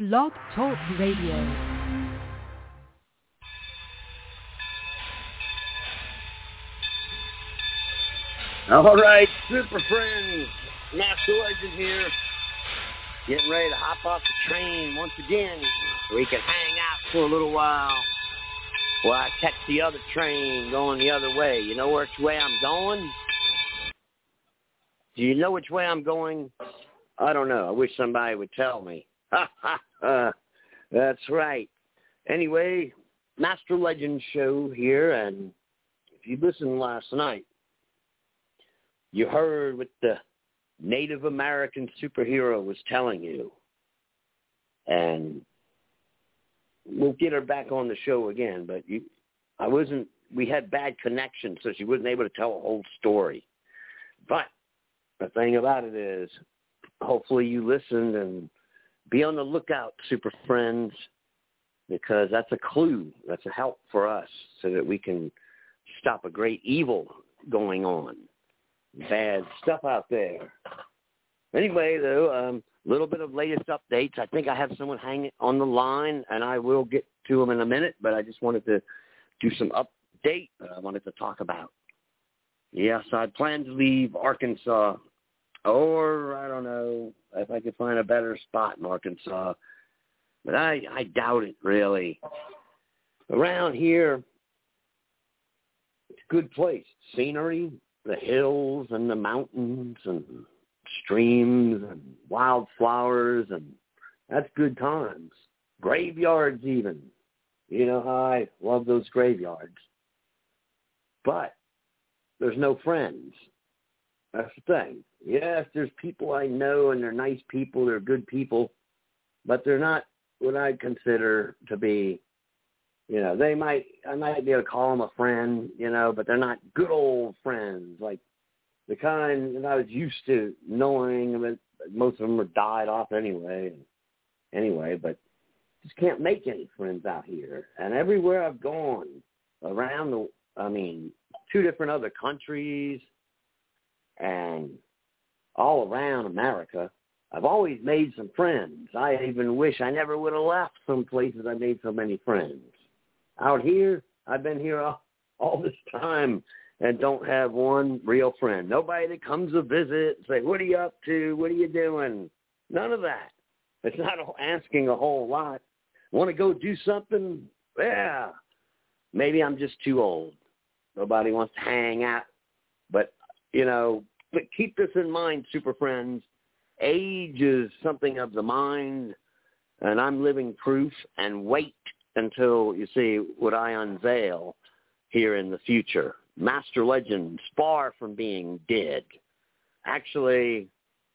Blog Talk Radio. All right, super friends, Master Legend here, getting ready to hop off the train once again so we can hang out for a little while I catch the other train going the other way. You know which way I'm going? Do you know which way I'm going? I don't know. I wish somebody would tell me. That's right. Anyway, Master Legend show here, and if you listened last night, you heard what the Native American superhero was telling you. And we'll get her back on the show again, but we had bad connection, so she wasn't able to tell a whole story. But the thing about it is, hopefully you listened, and be on the lookout, super friends, because that's a clue. That's a help for us so that we can stop a great evil going on. Bad stuff out there. Anyway, though, a little bit of latest updates. I think I have someone hanging on the line, and I will get to them in a minute, but I just wanted to do some update that I wanted to talk about. Yes, I plan to leave Arkansas, or I don't know if I could find a better spot in Arkansas, but I doubt it, really. Around here, it's a good place. Scenery, the hills and the mountains and streams and wildflowers, and that's good times. Graveyards even. You know how I love those graveyards. But there's no friends. That's the thing. Yes, there's people I know, and they're nice people, they're good people, but they're not what I'd consider to be, I might be able to call them a friend, but they're not good old friends, like the kind that I was used to knowing. But most of them are died off anyway, but just can't make any friends out here. And everywhere I've gone around 2 different other countries and all around America, I've always made some friends. I even wish I never would have left some places I made so many friends. Out here, I've been here all this time and don't have one real friend. Nobody that comes to visit and say, what are you up to? What are you doing? None of that. It's not asking a whole lot. Want to go do something? Yeah. Maybe I'm just too old. Nobody wants to hang out. But, but keep this in mind, super friends. Age is something of the mind, and I'm living proof, and wait until you see what I unveil here in the future. Master Legend, far from being dead. Actually,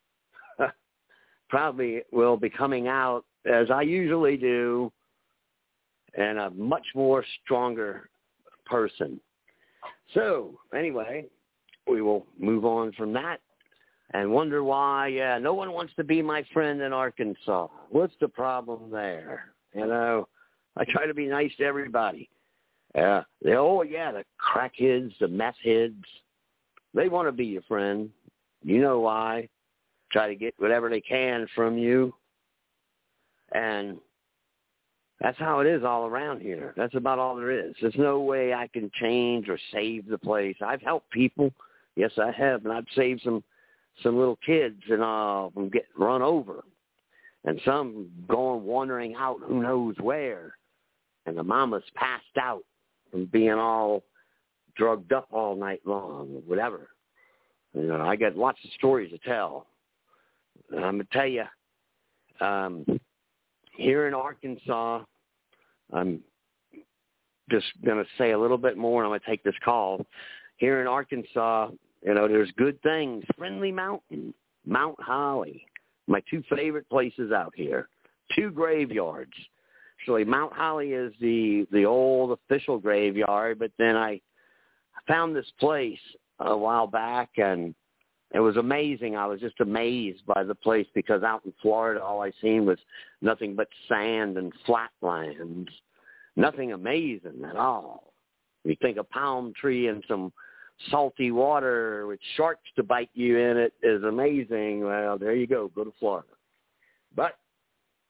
probably will be coming out, as I usually do, and a much more stronger person. So, anyway, we will move on from that and wonder why no one wants to be my friend in Arkansas. What's the problem there? I try to be nice to everybody. The crackheads, the meth heads, they want to be your friend. You know why. Try to get whatever they can from you. And that's how it is all around here. That's about all there is. There's no way I can change or save the place. I've helped people. Yes, I have. And I've saved some little kids from getting run over. And some going wandering out who knows where. And the mama's passed out from being all drugged up all night long or whatever. I got lots of stories to tell. And I'm going to tell you, here in Arkansas, I'm just going to say a little bit more, and I'm going to take this call. Here in Arkansas, there's good things. Friendly Mountain, Mount Holly, my 2 favorite places out here. 2 graveyards. Actually, Mount Holly is the old official graveyard, but then I found this place a while back, and it was amazing. I was just amazed by the place because out in Florida, all I seen was nothing but sand and flatlands. Nothing amazing at all. You think a palm tree and some salty water with sharks to bite you in it is amazing. Well, there you go. Go to Florida. But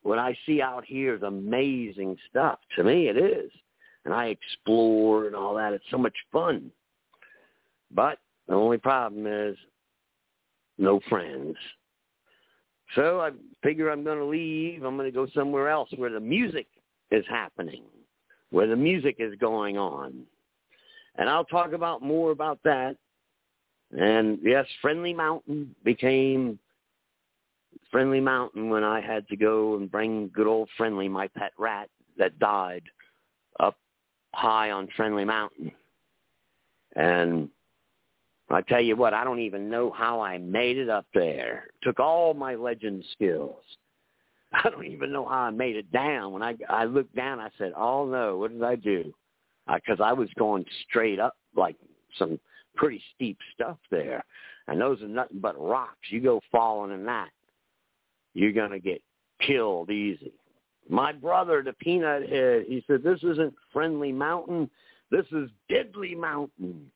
what I see out here is amazing stuff. To me, it is. And I explore and all that. It's so much fun. But the only problem is no friends. So I figure I'm going to leave. I'm going to go somewhere else where the music is happening, where the music is going on. And I'll talk about more about that. And, yes, Friendly Mountain became Friendly Mountain when I had to go and bring good old Friendly, my pet rat that died, up high on Friendly Mountain. And I tell you what, I don't even know how I made it up there. Took all my legend skills. I don't even know how I made it down. When I looked down, I said, oh, no, what did I do? Because I was going straight up like some pretty steep stuff there. And those are nothing but rocks. You go falling in that, you're going to get killed easy. My brother, the Peanut Head, he said, this isn't Friendly Mountain. This is Deadly Mountain.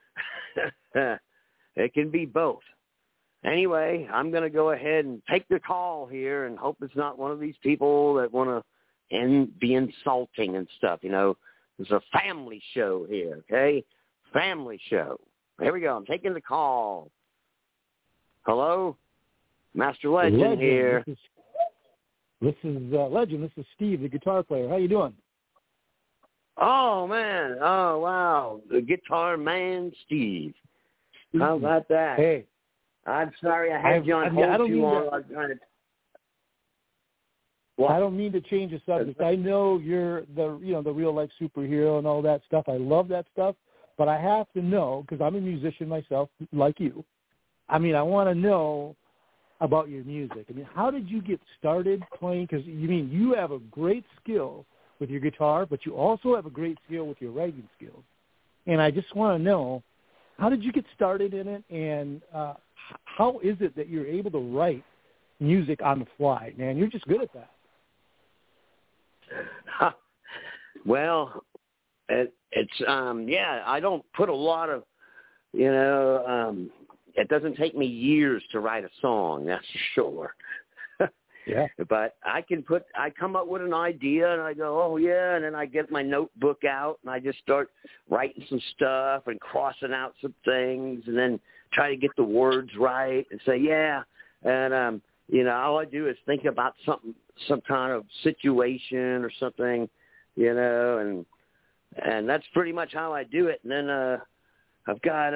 It can be both. Anyway, I'm going to go ahead and take the call here and hope it's not one of these people that want to be insulting and stuff. You know, it's a family show here, okay? Family show. Here we go. I'm taking the call. Hello? Master Legend here. This is Legend. This is Steve, the guitar player. How you doing? Oh, man. Oh, wow. The guitar man, Steve. How about that? Hey. I'm sorry I had you on hold too long. I don't mean to change the subject. I know you're the real life superhero and all that stuff. I love that stuff, but I have to know, because I'm a musician myself, like you. I mean, I want to know about your music. I mean, how did you get started playing? Because you have a great skill with your guitar, but you also have a great skill with your writing skills. And I just want to know, how did you get started in it, and how is it that you're able to write music on the fly? Man, you're just good at that. Well, it's I don't put a lot of, it doesn't take me years to write a song, that's for sure. Yeah. But I come up with an idea and I go, oh yeah, and then I get my notebook out and I just start writing some stuff and crossing out some things and then try to get the words right and say, yeah. And, all I do is think about some kind of situation or something, and that's pretty much how I do it. And then I've got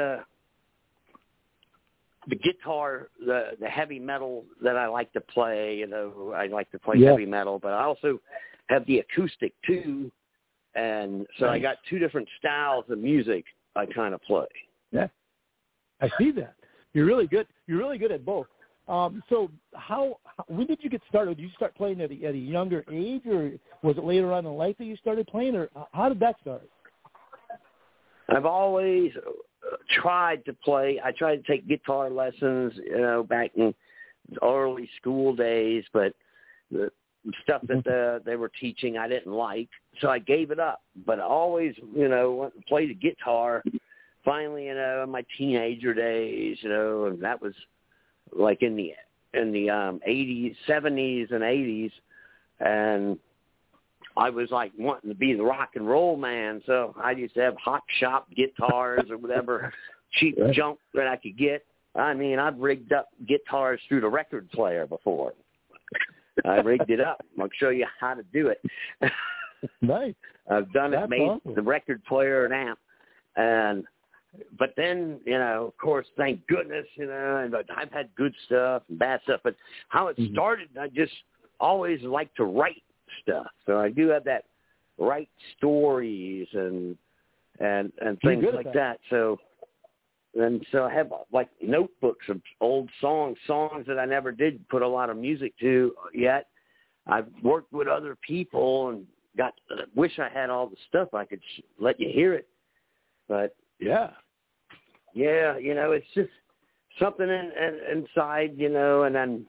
the guitar, the heavy metal that I like to play. I like to play heavy metal, but I also have the acoustic too. And so I got two different styles of music I kind of play. Yeah, I see that. You're really good. You're really good at both. So when did you get started? Did you start playing at a younger age, or was it later on in life that you started playing, or how did that start? I've always tried to play. I tried to take guitar lessons, back in early school days, but the stuff that they were teaching I didn't like, so I gave it up. But I always, went and played the guitar. Finally, in my teenager days, and that was like in the 80s, 70s, and 80s, and I was like wanting to be the rock and roll man, so I used to have hot shop guitars or whatever cheap junk that I could get. I mean, I've rigged up guitars through the record player before. I rigged it up. I'll show you how to do it. Nice. I've done it, made awesome. The record player an amp, but then, of course, thank goodness, and I've had good stuff and bad stuff. But how it started, I just always liked to write stuff. So I do have that write stories and things like that. So I have like notebooks of old songs that I never did put a lot of music to yet. I've worked with other people and wish I had all the stuff I could let you hear it. But yeah, it's just something inside, and then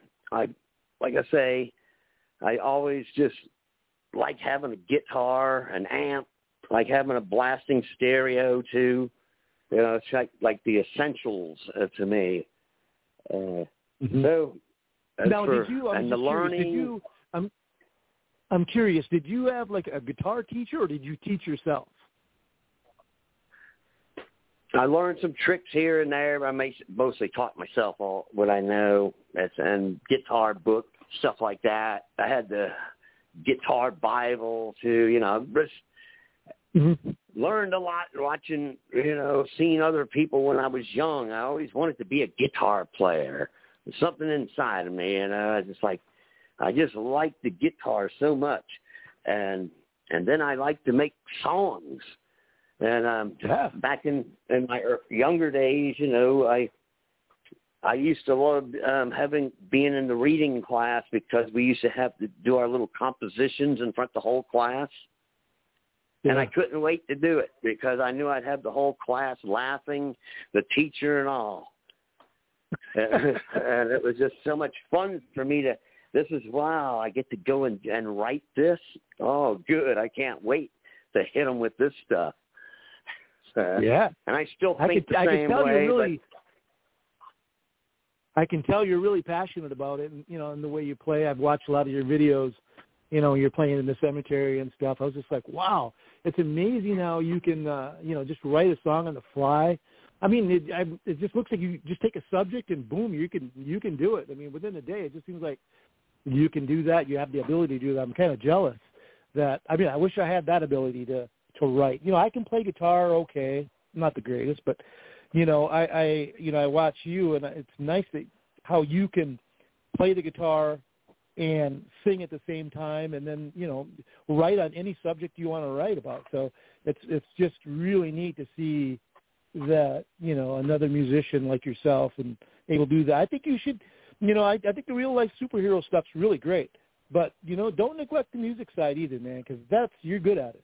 I always just like having a guitar, an amp, like having a blasting stereo too. It's like the essentials to me. So now, the learning. I'm curious, did you have like a guitar teacher or did you teach yourself? I learned some tricks here and there. I mostly taught myself all what I know. And guitar book, stuff like that. I had the guitar Bible too. You know, just learned a lot watching, seeing other people when I was young. I always wanted to be a guitar player. There's something inside of me, I just liked the guitar so much. And then I liked to make songs. And back in my younger days, I used to love being in the reading class because we used to have to do our little compositions in front of the whole class. Yeah. And I couldn't wait to do it because I knew I'd have the whole class laughing, the teacher and all. And it was just so much fun for me wow, I get to go and write this. Oh, good. I can't wait to hit them with this stuff. Yeah. And I still think the same way. I can tell you're really passionate about it, and, in the way you play. I've watched a lot of your videos, you're playing in the cemetery and stuff. I was just like, wow, it's amazing how you can, just write a song on the fly. I mean, it just looks like you just take a subject and boom, you can do it. I mean, within a day, it just seems like you can do that. You have the ability to do that. I'm kind of jealous I wish I had that ability to write. I can play guitar okay, not the greatest, but I watch you, and it's nice how you can play the guitar and sing at the same time, and then write on any subject you want to write about. So it's just really neat to see that another musician like yourself and able to do that. I think you should. I think the real life superhero stuff's really great, but don't neglect the music side either, man, because you're good at it.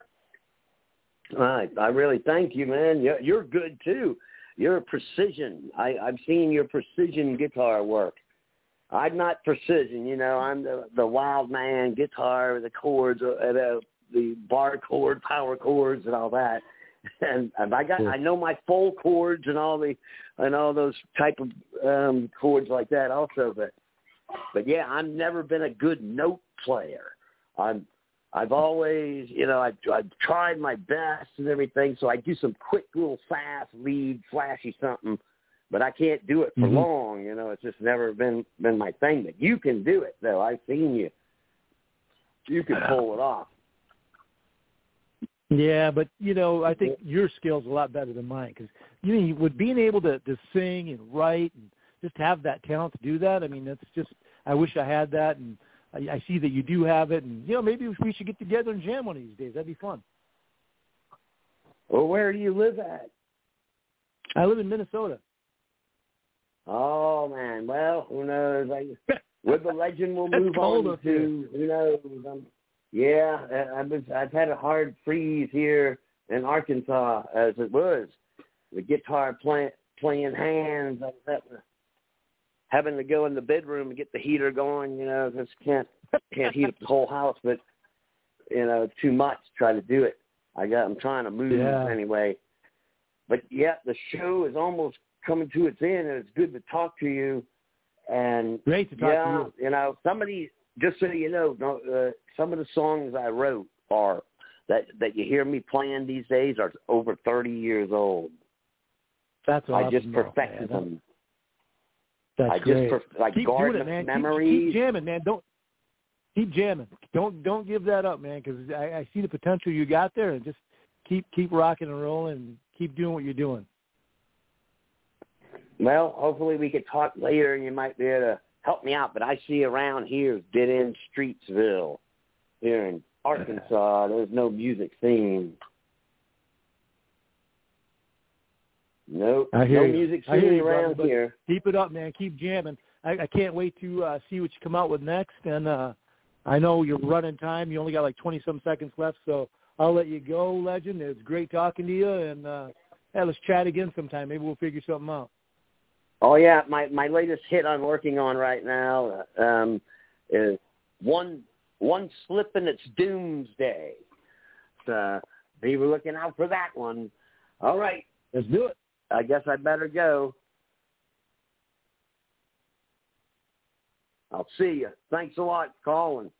I really thank you, man. You're good too. You're precision. I've seen your precision guitar work. I'm not precision, I'm the wild man guitar, the chords, the bar chord, power chords, and all that. And I know my full chords and all those type of chords like that also. But yeah, I've never been a good note player. I've always, I've tried my best and everything, so I do some quick little fast lead, flashy something, but I can't do it for long, it's just never been my thing. But you can do it, though. I've seen you. You can pull it off. Yeah, but, I think your skill's a lot better than mine because, with being able to sing and write and just have that talent to do that, I mean, that's just, I wish I had that, and I see that you do have it, and, maybe we should get together and jam one of these days. That'd be fun. Well, where do you live at? I live in Minnesota. Oh, man. Well, who knows? With the legend we'll move on to, who knows? I've had a hard freeze here in Arkansas as it was. The guitar playing hands. I was having to go in the bedroom and get the heater going, just can't heat up the whole house, but, it's too much to try to do it. I'm trying to move anyway. But, yeah, the show is almost coming to its end, and it's good to talk to you. And, great to talk to you. Somebody, just so you know, some of the songs I wrote are that you hear me playing these days are over 30 years old. That's awesome. I just perfected them. That's great. Keep Garden doing it, man. Memories. Keep jamming, man. Keep jamming. Don't give that up, man, because I see the potential you got there, and just keep rocking and rolling and keep doing what you're doing. Well, hopefully we could talk later, and you might be able to help me out. But I see around here, Dead End Streetsville, here in Arkansas, there's no music scene. Nope, no music scene around here. Keep it up, man. Keep jamming. I can't wait to see what you come out with next. And I know you're running time. You only got like 20-some seconds left, so I'll let you go, Legend. It's great talking to you. And let's chat again sometime. Maybe we'll figure something out. Oh, yeah. My latest hit I'm working on right now is One Slip and It's Doomsday. So be looking out for that one. All right. Let's do it. I guess I better go. I'll see you. Thanks a lot for calling.